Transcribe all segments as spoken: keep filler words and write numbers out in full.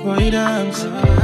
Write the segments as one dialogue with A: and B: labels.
A: boy dance.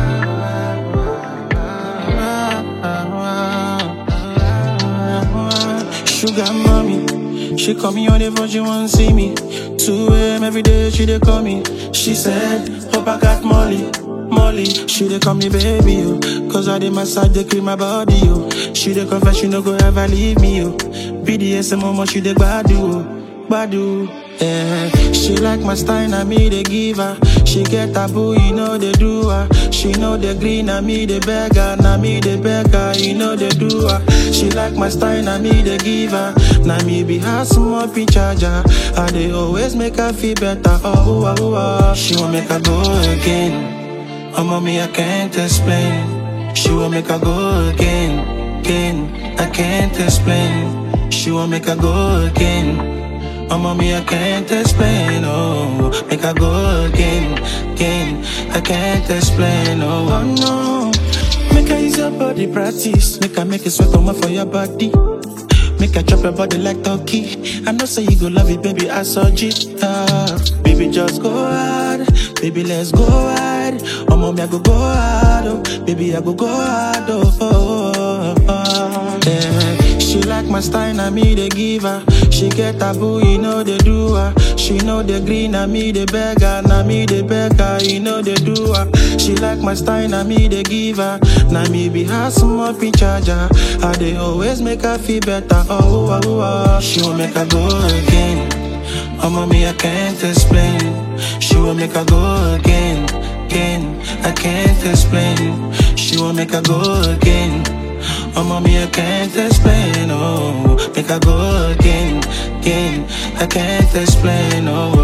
A: Sugar mommy, she call me on the phone, she want see me. two a m every day she dey call me. She said, hope I got Molly, Molly. She dey call me baby, yo, cause I dey massage, dey clean my body, yo. She dey confess she no go ever leave me, yo. B D S M mama, she dey gbadu, gbadu. Yeah, she like my style, na me they give her. She get taboo, you know they do her. She know they green, na me they beg her. Na me they beg her, you know they do her. She like my style, na me they give her. Na me be her small pin charger. I they always make her feel better. Oh, oh, oh, oh. She won't make her go again. Oh, mommy, I can't explain. She won't make her go again, again. I can't explain. She won't make her go again. Oh, mommy, I can't explain, oh. Make I go again, again. I can't explain, oh, oh no. Make I use your body practice. Make I make it sweat on for your body. Make I chop your body like turkey. I know say you go love it, baby, I saw it. Uh, baby, just go hard. Baby, let's go hard. Oh, mommy, I go go hard, oh. Baby, I go go hard, oh, oh, oh, oh. Yeah. She like my style, na me they give her. She get taboo, you know they do her. She know they green, na me they beg her. Na me they beg her, you know they do her. She like my style, na me they give her. Na me be her small pin charger. I they always make her feel better. Oh, oh, oh, oh. She won't make her go again. Oh, mommy, I can't explain. She won't make her go again, again. I can't explain. She won't make her go again. Oh, mommy, I can't explain, oh. Make I go again, again. I can't explain, oh.